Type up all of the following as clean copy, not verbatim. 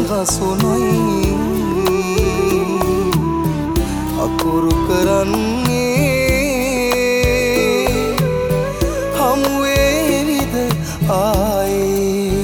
හසුනයි අකුරු කරන්නේ හමුවේවිද ආයේ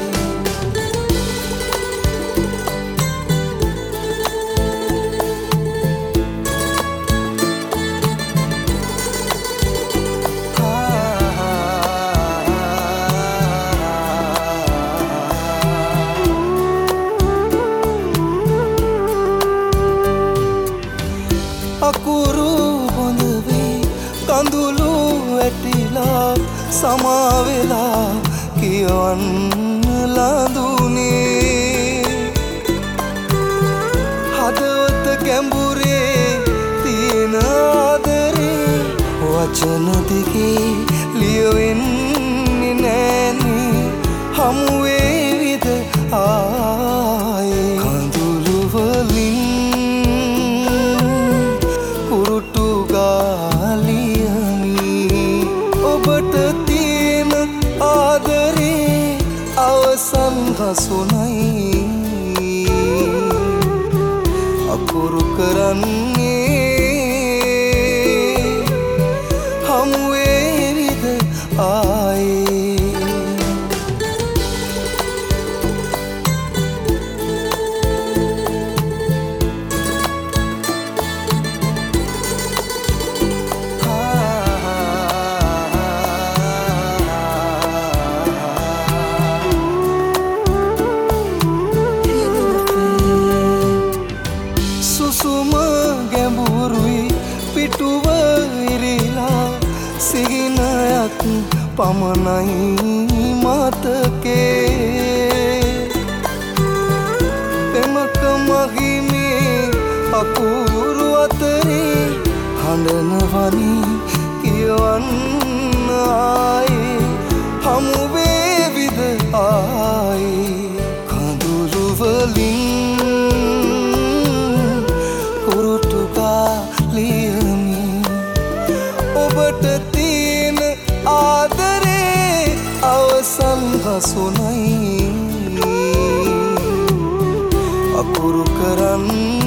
අකුරු බොඳ වී කඳුළු වැටිලා සමාවෙලා කියවන්න ලඳුනේ හදවත ගැඹුරේ තියෙන ආදරේ වචන දෙකේ ලියවෙන්නේ නෑනේ හමුවේවිද ආයේ කඳුළු වලින් ඔබට තියෙන ආදරේ අවසන් හසුනයි අකුරු කරන්නේ හමුවේවිද ආයේ සුසුම ගැඹුරුයි පිටුව ඉරිලා සිහිනයක් පමණයි මතකේ පෙමක මහිමේ අකුරු අතරේ හඬනවනි කියවන්න ආයේ හමුවේවිද ආයේ කඳුළු වලින් ඔබට තියෙන ආදරේ අවසන් හසුනයි අකුරු කරන්න